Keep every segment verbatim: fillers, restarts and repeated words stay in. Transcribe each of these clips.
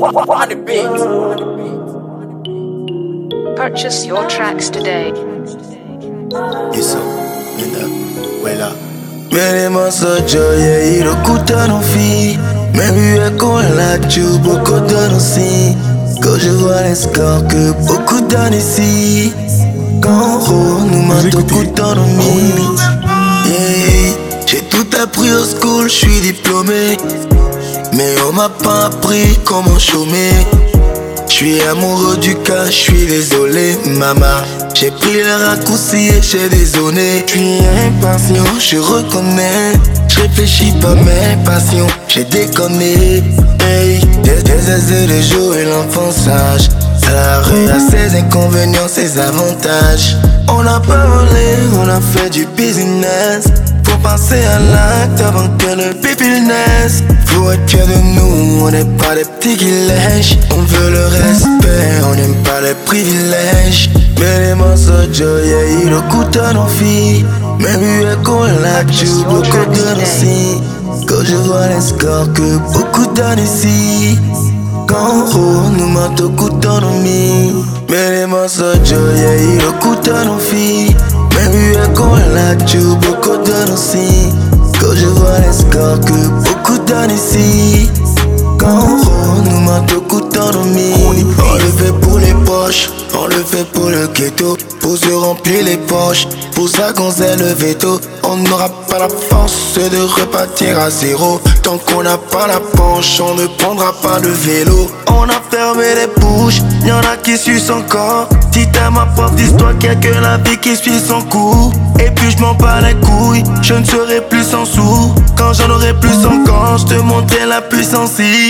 On the beat. Purchase your tracks today. Isso, linda, wela. Melema sojoye irokuta no fi. Même eu con la tue, beaucoup de aussi. Quand je vois les scores que beaucoup donnent ici. Quand oh, nous mentons beaucoup d'autonomie. Yeah, j'ai tout appris au school, je suis diplômé. Mais on m'a pas appris comment chômer. J'suis amoureux du cas, j'suis désolé, maman. J'ai pris le raccourci et j'ai désolé. J'suis impatient, je reconnais. J'réfléchis pas mes passions, j'ai déconné. Hey, des des des jours et l'enfançage. À la rue a ses inconvénients, ses avantages. On a parlé, on a fait du business. Faut passer à l'acte avant que le pipi naisse. Faut être fier de nous, on n'est pas des petits qui lèchent. On veut le respect, on n'aime pas les privilèges. Mais les mensonges, yeah, ils coûtent à nos filles. Même eu qu'on l'a tué, beaucoup de aussi. Quand je vois les scores que beaucoup donnent ici. Quand oh, nous mentons d'autonomie. Mais les mensonges, yeah, ils coûtent à nos filles. Même eu qu'on l'a tué, beaucoup donnent aussi. Quand je vois les scores que beaucoup donnent ici. Quand oh, nous mentons d'autonomie. On le fait pour les poches, on le fait pour le ghetto. Pour se remplir les poches, pour ça qu'on sait le veto. On n'aura pas la force de repartir à zéro. Tant qu'on n'a pas la penche, on ne prendra pas le vélo. On a fermé les bouches, y'en a qui suivent encore. Si t'aimes ma propre histoire, qu'il y a que la vie qui suit son cours. Et puis je m'en bats les couilles, je ne serai plus sans sous. Quand j'en aurai plus encore, je te montrerai la puissance.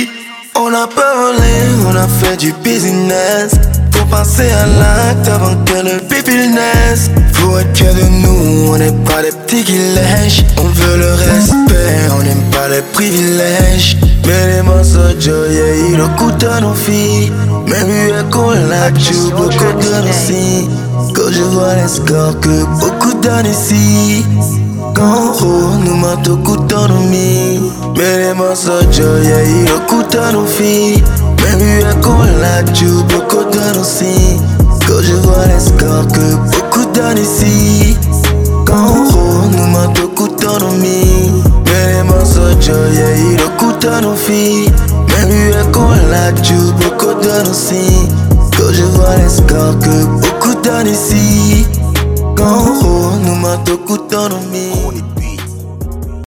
On a parlé, on a fait du business. Faut passer à l'acte avant que le pipi naisse. Faut être fier de nous, on n'est pas des petits qui lèchent. On veut le respect, on n'aime pas les privilèges. Mais les mensonges, yeah, ils coûtent à nos filles. Même eu qu'on l'a tué, beaucoup de aussi. Quand je vois les scores que beaucoup donnent ici. Quand oh, nous mentons d'autonomie. Mais les mensonges, yeah, ils coûtent à nos filles. Même eu qu'on l'a tué, beaucoup donnent aussi. Quand je vois les scores que beaucoup donnent ici. Quand oh, nous mentons d'autonomie. Mais les mensonges, yeah, ils coûtent à nos filles. Même eu qu'on l'a tué, beaucoup donnent aussi. Quand je vois les scores que beaucoup donnent ici. Quand oh, nous mentons d'autonomie.